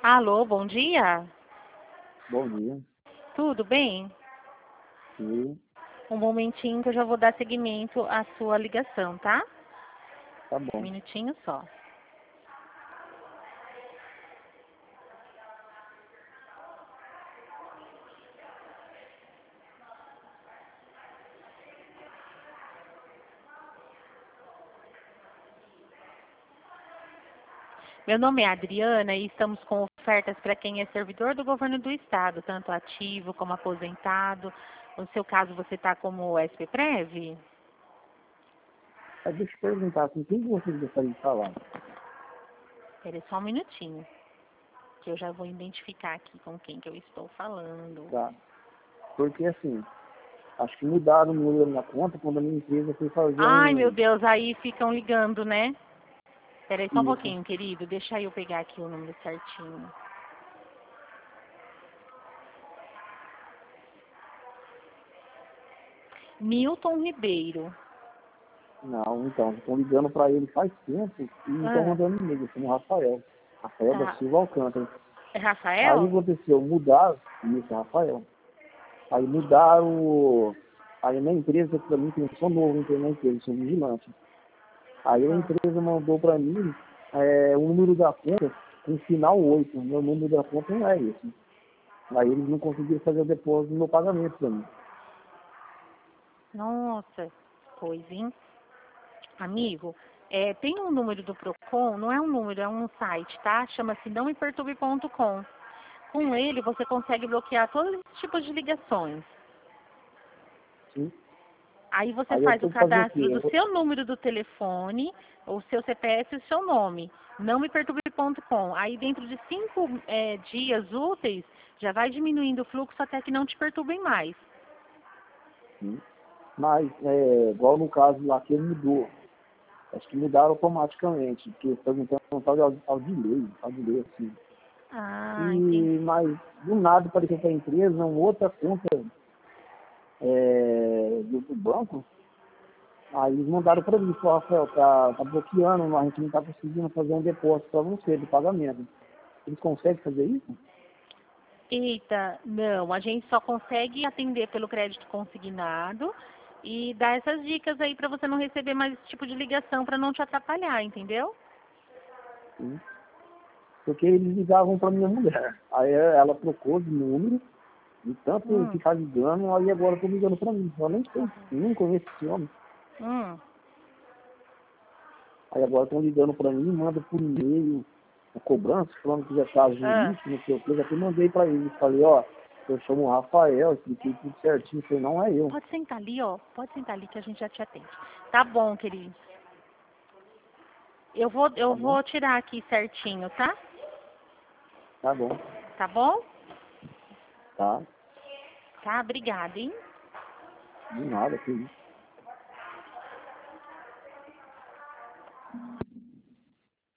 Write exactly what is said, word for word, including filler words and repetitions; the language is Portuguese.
Alô, bom dia? Bom dia. Tudo bem? Sim, Um momentinho que eu já vou dar seguimento à sua ligação, tá? tá Um bom. minutinho só. Meu nome é Adriana e estamos com ofertas para quem é servidor do governo do estado, tanto ativo como aposentado. No seu caso, você está como S P Prev? Aí deixa eu perguntar, com quem que vocês gostariam de falar? Espera aí só um minutinho, que eu já vou identificar aqui com quem que eu estou falando. Tá? Porque assim, acho que mudaram o número da minha conta quando a minha empresa foi fazer Ai, meu um. Deus, aí ficam ligando, né? Espera aí só um Isso. pouquinho, querido. Deixa eu pegar aqui o número certinho. Milton Ribeiro. Não, então, estão ligando para ele faz tempo e não estão Ah, mandando e-mail, chama Rafael. Rafael da tá. Silva Alcântara. É Aí o Rafael? que aconteceu? Mudaram, isso, Rafael. Aí mudaram o- aí na empresa, para mim, tem um som novo então, na empresa, sou vigilante. Aí a Ah, empresa mandou para mim é, o número da conta com final oito. Meu número da conta não é esse. Aí eles não conseguiram fazer o depósito do meu pagamento para mim. nossa, coisa, hein? Amigo, é, tem um número do Procon, não é um número, é um site, tá? Chama-se não me perturbe ponto com. Com ele você consegue bloquear todos os tipos de ligações. Sim. Aí você Aí eu faz o tenho que fazer o cadastro quê? do Eu- seu número do telefone, o seu C P F e o seu nome. Não me perturbe ponto com. Aí dentro de cinco é, dias úteis, já vai diminuindo o fluxo até que não te perturbem mais. sim. Mas, é, igual no caso lá que ele mudou. Acho que mudaram automaticamente, porque perguntando um tal de Al- Aldilei, Aldilei, assim. Ah, entendi. E, mas, do nada, apareceu para a empresa uma outra conta é, do, do banco. Aí eles mandaram para mim, falou, Rafael, tá, tá bloqueando, a gente não tá conseguindo fazer um depósito para você do pagamento. Eles conseguem fazer isso? Eita, não, a gente só consegue atender pelo crédito consignado e dar essas dicas aí para você não receber mais esse tipo de ligação para não te atrapalhar, entendeu? Sim. Porque eles ligavam para minha mulher. Aí ela trocou de número, e tanto Hum, ficar ligando, aí agora estão ligando para mim. Eu nem sei, nem conheço esse homem. hum. Aí agora estão ligando para mim, manda por e-mail a cobrança, falando que já está Ah, jurídico, não sei o que. Eu já até mandei para eles. Falei, ó, eu chamo o Rafael, expliquei tudo certinho. Falei, não é eu. pode sentar ali, ó. Pode sentar ali que a gente já te atende. Tá bom, querido. Eu vou, eu Tá bom? vou tirar aqui certinho, tá? Tá bom. Tá bom? Tá. Tá, obrigada, hein? De nada, que isso.